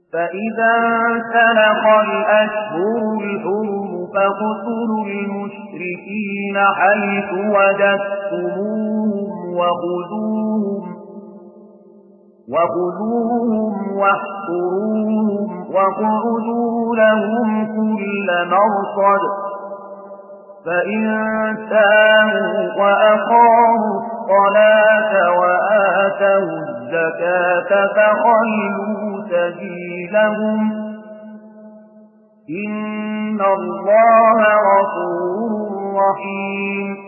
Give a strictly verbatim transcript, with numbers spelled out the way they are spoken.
فإذا انسلخ الأشهر الحرم فاقتلوا المشركين حيث وجدتموهم وخذوهم وخذوهم واحصروهم واقعدوا لهم كل مرصد فإن تابوا وأقاموا الصلاة وآتوا الزكاة فخلوا سبيلهم إن الله غفور رحيم